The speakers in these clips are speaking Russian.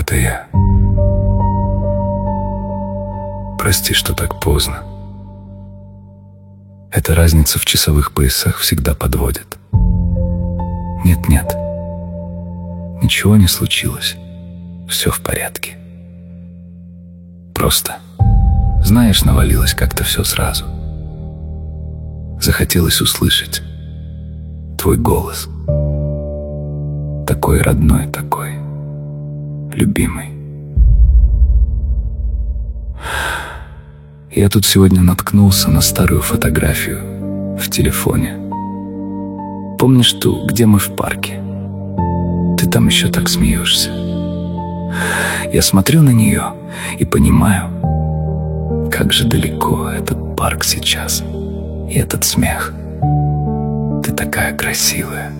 это я. Прости, что так поздно. Эта разница в часовых поясах всегда подводит. Нет, ничего не случилось. Все в порядке. Просто, знаешь, навалилось как-то все сразу. Захотелось услышать твой голос. Такой родной, такой любимый. Я тут сегодня наткнулся на старую фотографию в телефоне. Помнишь ту, где мы в парке? Ты там еще так смеешься. Я смотрю на нее и понимаю, как же далеко этот парк сейчас. И этот смех. Ты такая красивая.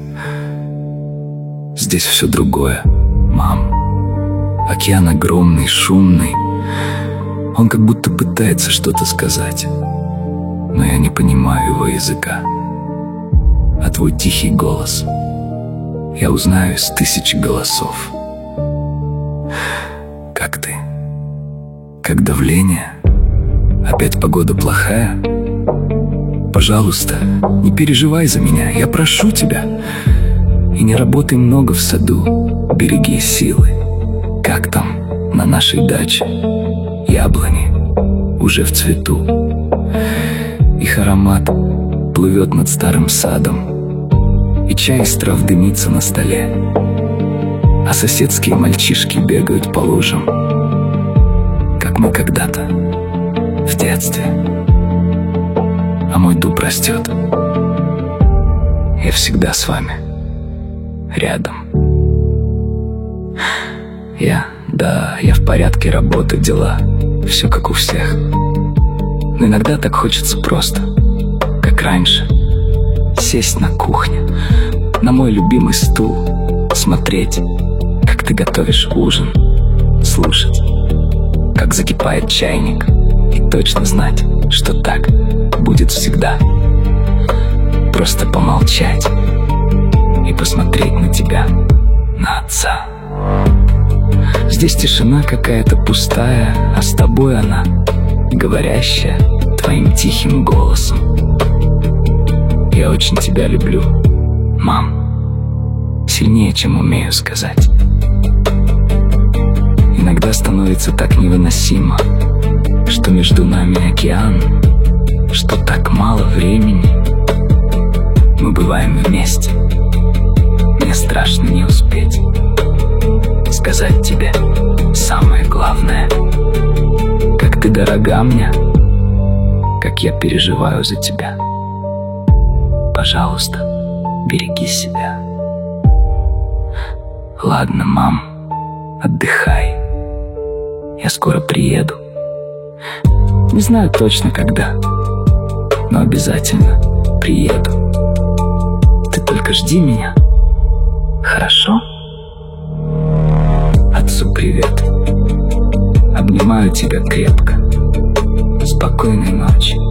Здесь все другое, мам. Океан огромный, шумный. Он как будто пытается что-то сказать, но я не понимаю его языка. А твой тихий голос я узнаю из 1000 голосов. Как ты? Как давление? Опять погода плохая? Пожалуйста, не переживай за меня, я прошу тебя. И не работай много в саду, береги силы. Как там на нашей даче? Яблони уже в цвету. Их аромат плывет над старым садом, и чай из трав дымится на столе. А соседские мальчишки бегают по лужам, как мы когда-то в детстве. А мой дуб растет. Я всегда с вами, рядом. Я в порядке, работа, дела, все как у всех. Но иногда так хочется просто, как раньше, сесть на кухне, на мой любимый стул, смотреть, как ты готовишь ужин, слушать, как закипает чайник, и точно знать, что так будет всегда. Просто помолчать и посмотреть на тебя, на отца. Здесь тишина какая-то пустая, а с тобой она, говорящая твоим тихим голосом. Я очень тебя люблю, мам, сильнее, чем умею сказать. Иногда становится так невыносимо, что между нами океан, что так мало времени. Мы бываем вместе. Мне страшно не успеть сказать тебе самое главное. Как ты дорога мне, как я переживаю за тебя. Пожалуйста, береги себя. Ладно, мам, отдыхай. Я скоро приеду. Не знаю точно когда, но обязательно приеду. Ты только жди меня, хорошо? Отцу привет. Обнимаю тебя крепко. Спокойной ночи.